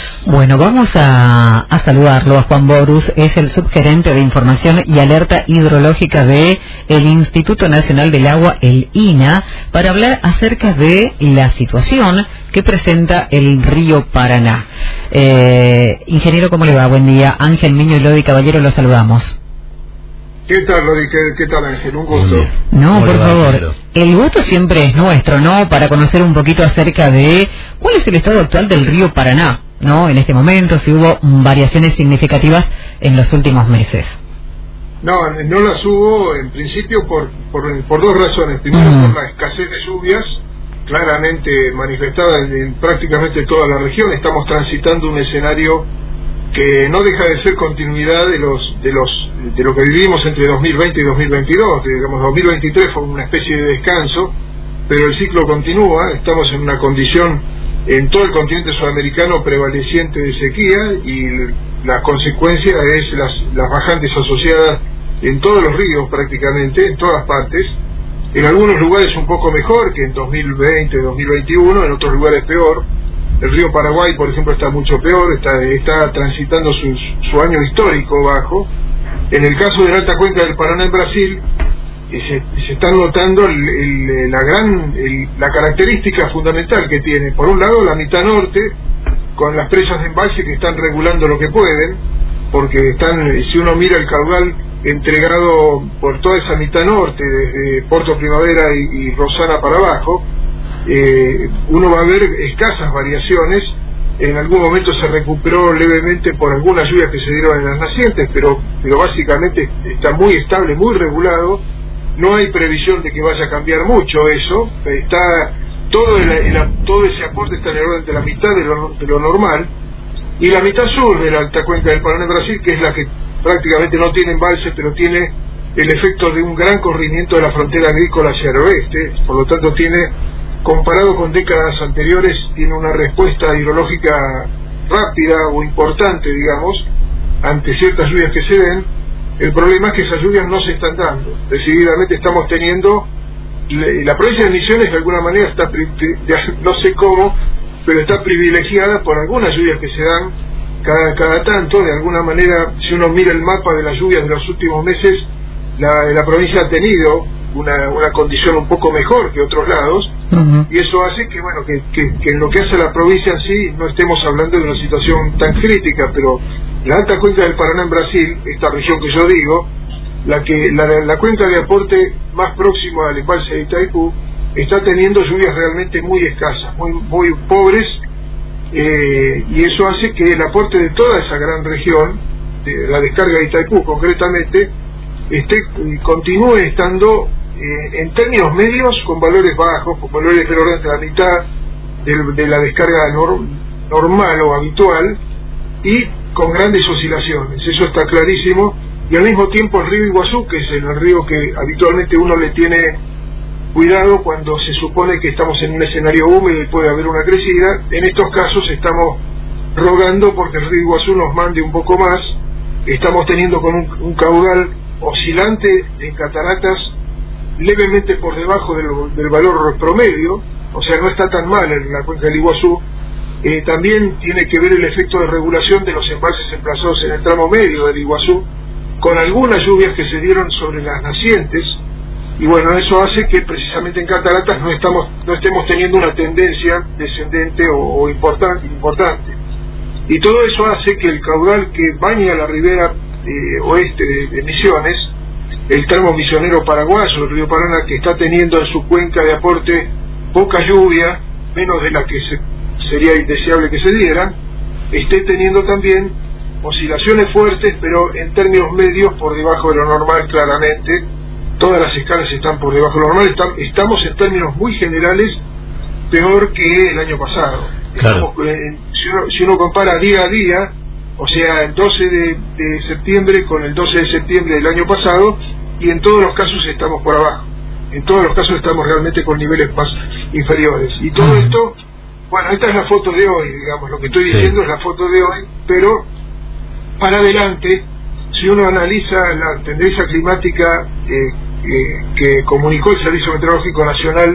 Bueno, vamos a saludarlo a Juan Borus, es el subgerente de Información y Alerta Hidrológica de el Instituto Nacional del Agua, el INA, para hablar acerca de la situación que presenta el río Paraná. Ingeniero, ¿cómo le va? Buen día. Ángel Miño y Lodi Caballero, los saludamos. ¿Qué tal, Lodi? ¿Qué tal, Ángel? Un gusto. No, por favor, el gusto siempre es nuestro, ¿no? Para conocer un poquito acerca de cuál es el estado actual del río Paraná, ¿no? En este momento, si hubo variaciones significativas en los últimos meses. No las hubo en principio por dos razones. Primero, por la escasez de lluvias, claramente manifestada en prácticamente toda la región. Estamos transitando un escenario que no deja de ser continuidad de lo que vivimos entre 2020 y 2022. Digamos, 2023 fue una especie de descanso, pero el ciclo continúa. Estamos en una condición en todo el continente sudamericano prevaleciente de sequía, y la consecuencia es las bajantes asociadas en todos los ríos, prácticamente en todas partes. En algunos lugares un poco mejor que en 2020, 2021, en otros lugares peor. El río Paraguay, por ejemplo, está mucho peor, está transitando su año histórico bajo. En el caso de la alta cuenca del Paraná en Brasil, se está notando la característica fundamental que tiene. Por un lado, la mitad norte, con las presas de embalse que están regulando lo que pueden, porque si uno mira el caudal entregado por toda esa mitad norte, desde Puerto Primavera y Rosana para abajo, uno va a ver escasas variaciones. En algún momento se recuperó levemente por algunas lluvias que se dieron en las nacientes, pero básicamente está muy estable, muy regulado. No hay previsión de que vaya a cambiar mucho eso. Todo ese aporte está en el orden de la mitad de lo normal. Y la mitad sur de la alta cuenca del Paraná en Brasil, que es la que prácticamente no tiene embalse, pero tiene el efecto de un gran corrimiento de la frontera agrícola hacia el oeste, por lo tanto comparado con décadas anteriores, tiene una respuesta hidrológica rápida o importante, digamos, ante ciertas lluvias que se den. El problema es que esas lluvias no se están dando. Decididamente estamos teniendo, la provincia de Misiones de alguna manera está, no sé cómo, pero está privilegiada por algunas lluvias que se dan cada tanto. De alguna manera, si uno mira el mapa de las lluvias de los últimos meses, la provincia ha tenido una condición un poco mejor que otros lados, y eso hace que en lo que hace a la provincia en sí no estemos hablando de una situación tan crítica. Pero la alta cuenca del Paraná en Brasil, esta región que yo digo, la cuenca de aporte más próxima al embalse de Itaipú, está teniendo lluvias realmente muy escasas, muy pobres, y eso hace que el aporte de toda esa gran región, de la descarga de Itaipú concretamente, continúe estando en términos medios con valores bajos, con valores del orden de la mitad de la descarga normal o habitual, y con grandes oscilaciones. Eso está clarísimo. Y al mismo tiempo el río Iguazú, que es el río que habitualmente uno le tiene cuidado cuando se supone que estamos en un escenario húmedo y puede haber una crecida, en estos casos estamos rogando porque el río Iguazú nos mande un poco más. Estamos teniendo con un caudal oscilante en cataratas levemente por debajo del valor promedio, o sea, no está tan mal en la cuenca del Iguazú. También tiene que ver el efecto de regulación de los embalses emplazados en el tramo medio del Iguazú, con algunas lluvias que se dieron sobre las nacientes, y bueno, eso hace que precisamente en cataratas no estemos teniendo una tendencia descendente o importante. Y todo eso hace que el caudal que baña la ribera oeste de Misiones, el tramo misionero paraguayo, el río Paraná, que está teniendo en su cuenca de aporte poca lluvia, menos de la que sería indeseable que se dieran, esté teniendo también oscilaciones fuertes, pero en términos medios por debajo de lo normal. Claramente todas las escalas están por debajo de lo normal. Estamos en términos muy generales peor que el año pasado. Claro. Si uno compara día a día, o sea, el 12 de septiembre con el 12 de septiembre del año pasado, y en todos los casos estamos por abajo. En todos los casos estamos realmente con niveles más inferiores. Y todo esto, bueno, esta es la foto de hoy, digamos, lo que estoy diciendo es la foto de hoy, pero para adelante, si uno analiza la tendencia climática que comunicó el Servicio Meteorológico Nacional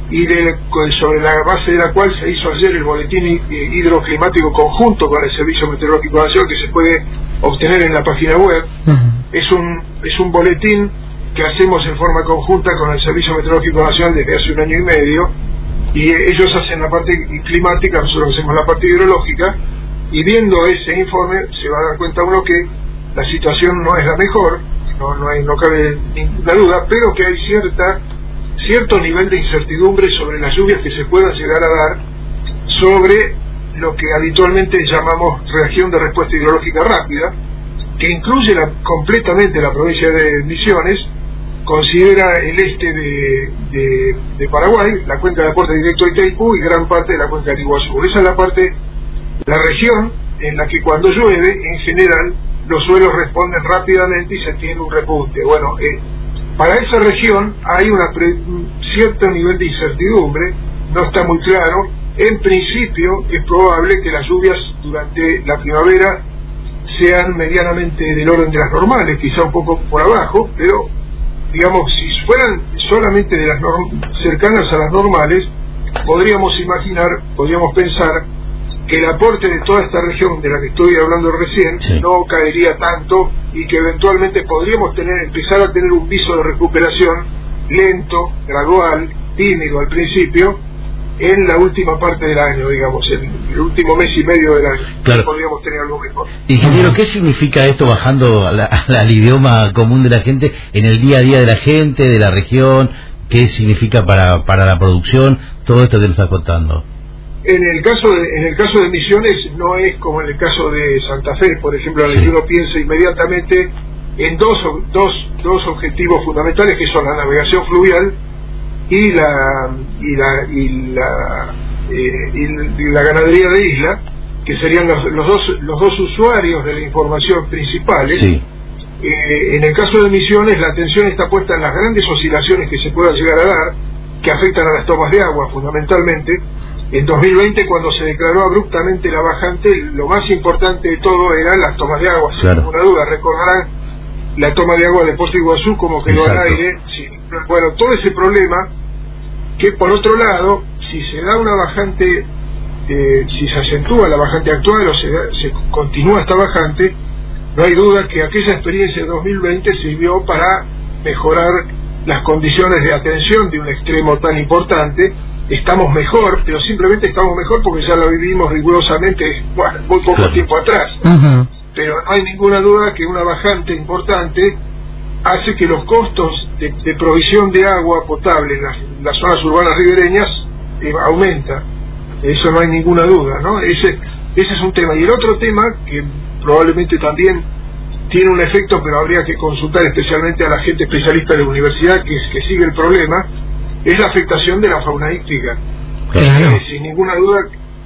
y sobre la base de la cual se hizo ayer el boletín hidroclimático conjunto con el Servicio Meteorológico Nacional, que se puede obtener en la página web. Es un boletín que hacemos en forma conjunta con el Servicio Meteorológico Nacional desde hace 1 año y medio, y ellos hacen la parte climática, nosotros hacemos la parte hidrológica, y viendo ese informe se va a dar cuenta uno que la situación no es la mejor, no cabe ninguna duda, pero que hay cierto nivel de incertidumbre sobre las lluvias que se puedan llegar a dar sobre lo que habitualmente llamamos región de respuesta hidrológica rápida, que incluye completamente la provincia de Misiones, considera el este de Paraguay, la cuenca de aporte directo a Itaipú y gran parte de la cuenca del Iguazú. Esa es la región en la que cuando llueve, en general, los suelos responden rápidamente y se tiene un repunte. Bueno, para esa región hay un cierto nivel de incertidumbre, no está muy claro. En principio es probable que las lluvias durante la primavera sean medianamente del orden de las normales, quizá un poco por abajo, pero digamos, si fueran solamente de las cercanas a las normales, podríamos pensar que el aporte de toda esta región de la que estoy hablando recién no caería tanto, y que eventualmente podríamos empezar a tener un viso de recuperación lento, gradual, tímido al principio, en la última parte del año, digamos, en el último mes y medio del año. Claro. Podríamos tener algo mejor. Ingeniero, ¿qué significa esto bajando al idioma común de la gente, en el día a día de la gente, de la región? ¿Qué significa para la producción todo esto que nos está contando? En el caso de Misiones no es como en el caso de Santa Fe, por ejemplo, en el que uno piensa inmediatamente en dos objetivos fundamentales, que son la navegación fluvial y la ganadería de isla, que serían los dos usuarios de la información principales. En el caso de Misiones, la atención está puesta en las grandes oscilaciones que se puedan llegar a dar, que afectan a las tomas de agua fundamentalmente. En 2020, cuando se declaró abruptamente la bajante, lo más importante de todo eran las tomas de agua, sin ninguna duda. Recordarán la toma de agua de Puerto Iguazú, como quedó al aire. Bueno, todo ese problema, que por otro lado, si se da una bajante, si se acentúa la bajante actual o se continúa esta bajante, no hay duda que aquella experiencia de 2020 sirvió para mejorar las condiciones de atención de un extremo tan importante. Estamos mejor, pero simplemente estamos mejor porque ya lo vivimos rigurosamente muy poco tiempo atrás. Pero no hay ninguna duda que una bajante importante hace que los costos de provisión de agua potable en las zonas urbanas ribereñas aumenta. Eso no hay ninguna duda, ¿no? Ese es un tema. Y el otro tema, que probablemente también tiene un efecto, pero habría que consultar especialmente a la gente especialista de la universidad que sigue el problema, es la afectación de la fauna íctica. Sin ninguna duda,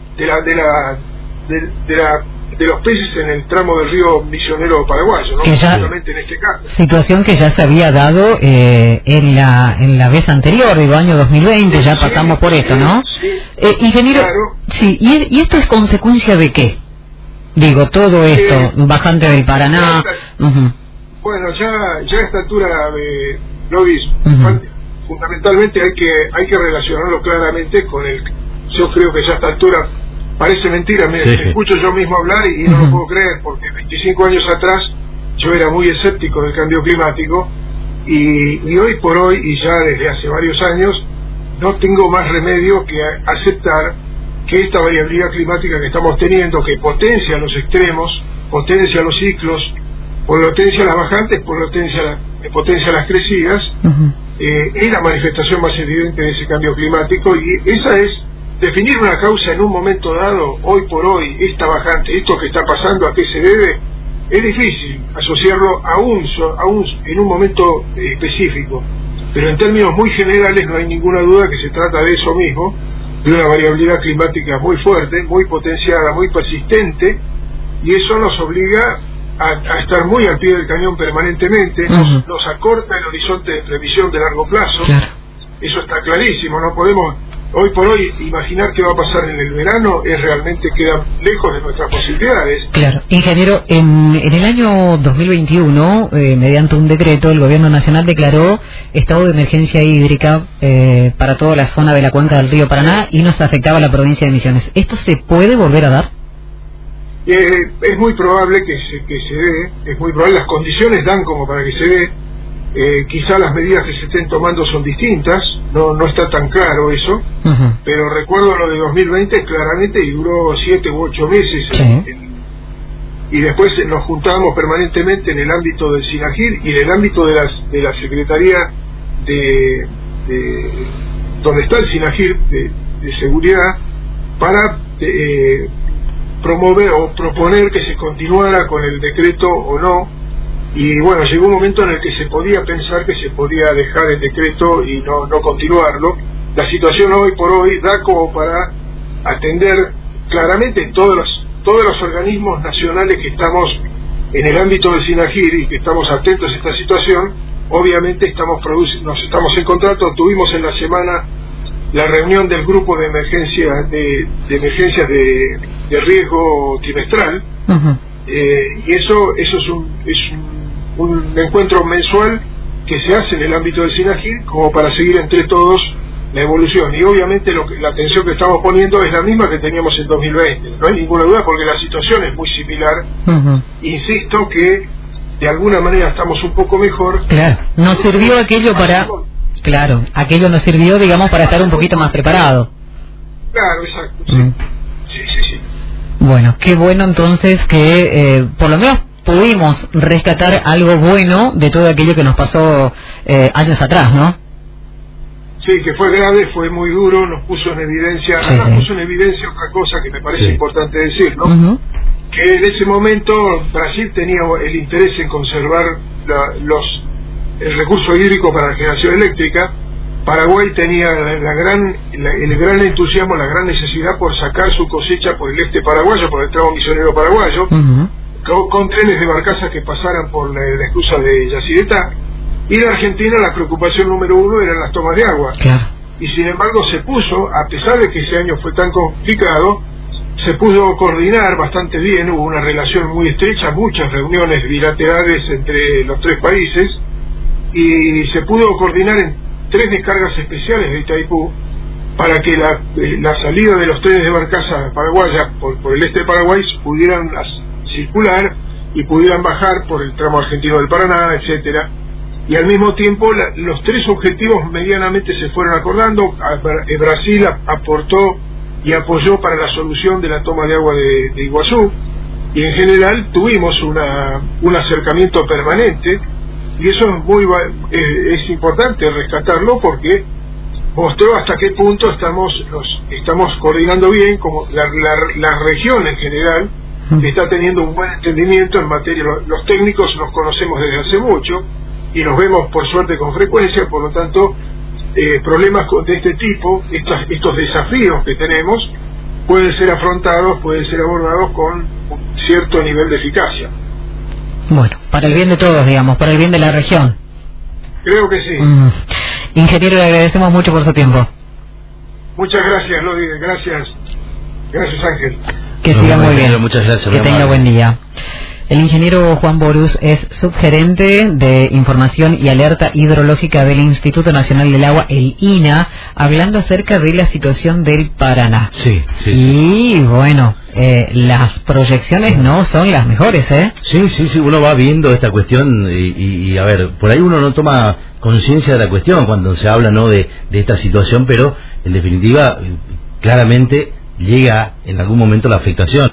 de los peces en el tramo del río Misionero paraguayo, ¿no? En este caso. Situación que ya se había dado en la vez anterior, digo, año 2020, ya pasamos por esto, ¿no? Ingeniero, claro. ¿Y esto es consecuencia de qué? Digo, todo esto, bajante del Paraná. Bueno, ya a esta altura, Lovis, fundamentalmente hay que relacionarlo claramente con yo creo que ya a esta altura parece mentira, me escucho yo mismo hablar y no lo puedo creer, porque 25 años atrás yo era muy escéptico del cambio climático, y hoy por hoy, y ya desde hace varios años, no tengo más remedio que aceptar que esta variabilidad climática que estamos teniendo, que potencia los extremos, potencia los ciclos, potencia las bajantes, potencia las crecidas, es la manifestación más evidente de ese cambio climático, y esa es definir una causa en un momento dado. Hoy por hoy, esta bajante, esto que está pasando, ¿a qué se debe? Es difícil asociarlo en un momento específico, pero en términos muy generales no hay ninguna duda que se trata de eso mismo, de una variabilidad climática muy fuerte, muy potenciada, muy persistente, y eso nos obliga a estar muy al pie del cañón permanentemente. Nos acorta el horizonte de previsión de largo plazo. Eso está clarísimo. No podemos hoy por hoy imaginar qué va a pasar en el verano es realmente queda lejos de nuestras posibilidades. Claro, ingeniero, en el año 2021, mediante un decreto, el Gobierno Nacional declaró estado de emergencia hídrica para toda la zona de la cuenca del río Paraná y nos afectaba a la provincia de Misiones. ¿Esto se puede volver a dar? Es muy probable que se dé, es muy probable, las condiciones dan como para que se dé. Quizá las medidas que se estén tomando son distintas, no está tan claro eso, pero recuerdo lo de 2020 claramente y duró 7 u 8 meses, y después nos juntábamos permanentemente en el ámbito del SINAGIR y en el ámbito de la Secretaría de donde está el SINAGIR de Seguridad para promover o proponer que se continuara con el decreto o no. Y bueno, llegó un momento en el que se podía pensar que se podía dejar el decreto y no continuarlo. La situación hoy por hoy da como para atender claramente todos los organismos nacionales que estamos en el ámbito del SINAGIR y que estamos atentos a esta situación. Obviamente nos estamos encontrando, tuvimos en la semana la reunión del grupo de emergencias de riesgo trimestral, y eso es un encuentro mensual que se hace en el ámbito del SINAGIR como para seguir entre todos la evolución, y obviamente la atención que estamos poniendo es la misma que teníamos en 2020, no hay ninguna duda, porque la situación es muy similar. Insisto que de alguna manera estamos un poco mejor. Claro, nos sirvió aquello para... Claro, aquello nos sirvió, digamos, para estar un poquito más preparado. Claro, exacto, sí. Sí. Bueno, qué bueno entonces que por lo menos pudimos rescatar algo bueno de todo aquello que nos pasó años atrás, ¿no? Sí, que fue grave, fue muy duro, nos puso en evidencia, puso en evidencia otra cosa que me parece importante decir, ¿no? Que en ese momento Brasil tenía el interés en conservar el recurso hídrico para la generación eléctrica. Paraguay tenía el gran entusiasmo, la gran necesidad por sacar su cosecha por el este paraguayo, por el tramo misionero paraguayo, con trenes de barcazas que pasaran por la esclusa de Yacyretá. Y en Argentina la preocupación número 1 eran las tomas de agua. Y sin embargo se puso, a pesar de que ese año fue tan complicado, se pudo coordinar bastante bien, hubo una relación muy estrecha, muchas reuniones bilaterales entre los 3 países, y se pudo coordinar en 3 descargas especiales de Itaipú para que la salida de los trenes de barcaza paraguaya por el este de Paraguay pudieran circular y pudieran bajar por el tramo argentino del Paraná, etcétera. Y al mismo tiempo los 3 objetivos medianamente se fueron acordando. Brasil aportó y apoyó para la solución de la toma de agua de Iguazú, y en general tuvimos un acercamiento permanente, y eso es importante rescatarlo porque mostró hasta qué punto estamos coordinando bien, como la región en general está teniendo un buen entendimiento en materia. Los técnicos nos conocemos desde hace mucho y nos vemos por suerte con frecuencia, por lo tanto problemas de este tipo, estos desafíos que tenemos, pueden ser afrontados, pueden ser abordados con un cierto nivel de eficacia. Bueno, para el bien de todos, digamos, para el bien de la región. Creo que sí. Ingeniero, le agradecemos mucho por su tiempo. Muchas gracias, Lodi, gracias Ángel. Que siga muy bien. Muchas gracias. Que tenga buen día. El ingeniero Juan Borús es subgerente de Información y Alerta Hidrológica del Instituto Nacional del Agua, el INA, hablando acerca de la situación del Paraná. Y bueno, las proyecciones no son las mejores, ¿eh? Sí, uno va viendo esta cuestión y a ver, por ahí uno no toma conciencia de la cuestión cuando se habla, ¿no?, de esta situación, pero en definitiva, claramente llega en algún momento la afectación.